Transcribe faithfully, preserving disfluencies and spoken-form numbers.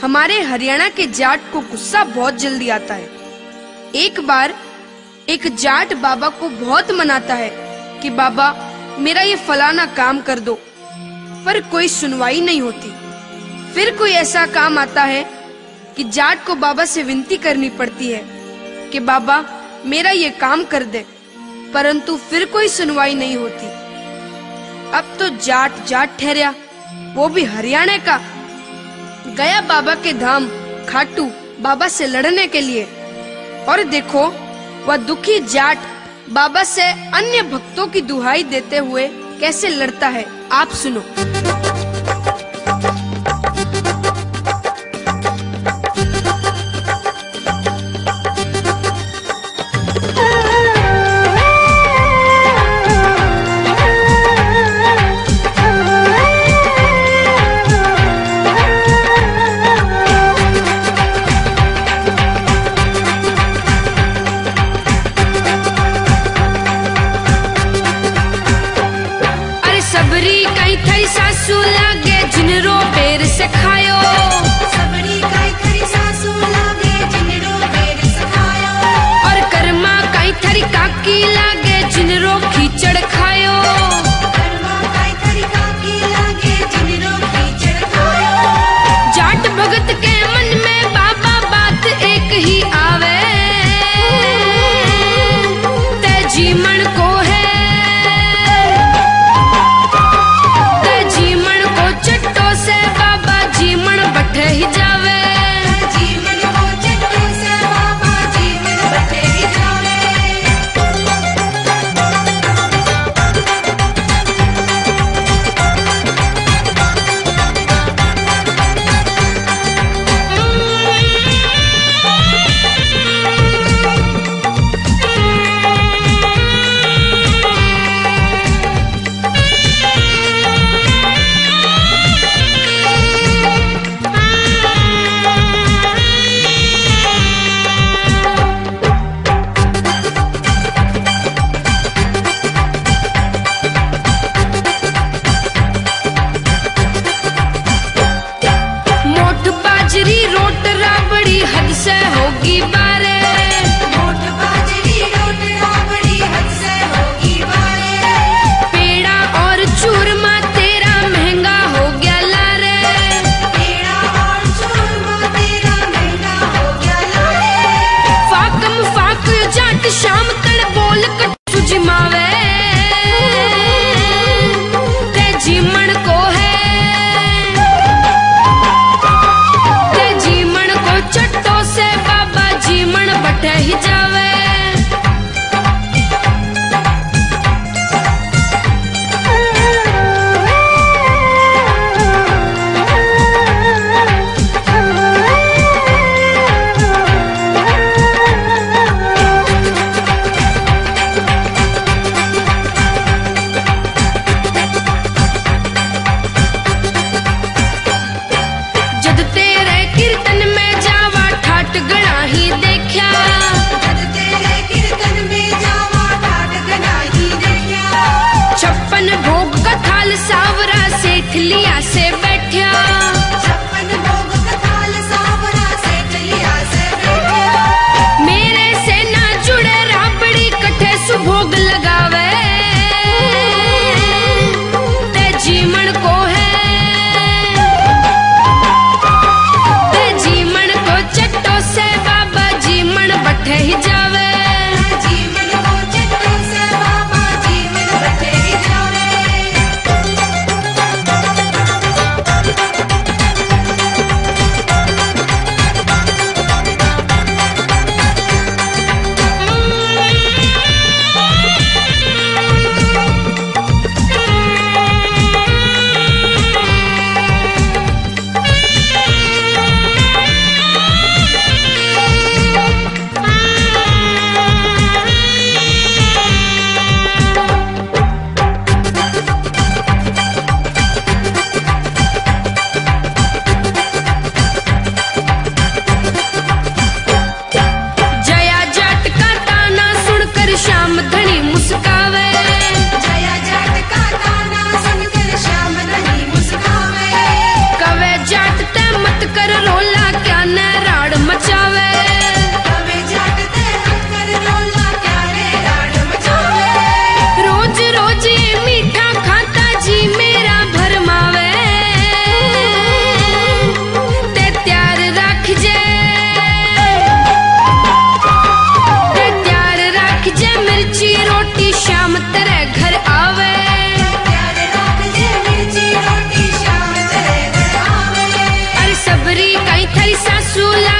हमारे हरियाणा के जाट को गुस्सा बहुत जल्दी आता है। एक बार एक जाट बाबा को बहुत मनाता है कि बाबा मेरा ये फलाना काम कर दो, पर कोई सुनवाई नहीं होती। फिर कोई ऐसा काम आता है कि जाट को बाबा से विनती करनी पड़ती है कि बाबा मेरा ये काम कर दे, परंतु फिर कोई सुनवाई नहीं होती। अब तो जाट जाट ठहरा, वो भी हरियाणा का, गया बाबा के धाम खाटू बाबा से लड़ने के लिए। और देखो वह दुखी जाट बाबा से अन्य भक्तों की दुहाई देते हुए कैसे लड़ता है, आप सुनो। सबरी कई थरी सासू लागे जिनरो बेर से खायो, सबरी कई थरी सासू लागे जिनरो बेर से खायो। और कर्मा कई थरी काकी लागे जिनरो खीचड़ खायो, कर्मा कई थरी काकी लागे जिनरो खीचड़ खायो। जाट भगत के मन में बाबा बात एक ही आवे, ते जीवन को है बटे ही जावे, जीवन को चट्टो से बाबा जीवन बटे ही जावे। रोट राबड़ी हद से होगी बारे, मोट बाजरी रोट राबड़ी हद से होगी बारे। पेड़ा और चूरमा तेरा महंगा हो गया लारे, पेड़ा और चूरमा तेरा महंगा हो गया लारे। फाकम फाक जाट शाम तड़ बोल कटू जिमावे, ते जीवन को है चट्टो से बाबा जीवन बटे ही जावे। जद तेरे कीर्तन में गणा ही देखा, जद तेरे कीर्तन में जावा ठाट गणा ही देखा। छप्पन भोग का थाल सावरा सेठ लिया से बैठा, छप्पन भोग का थाल सावरा सेठ लिया से बैठा। मेरे से ना जुड़े राबड़ी कठे सुभोग लगावे, ते जीवन को है से बाबा जीवन बटे ही जावे, जीवन को चट्टो से बाबा जीवन बटे ही जावे। सासू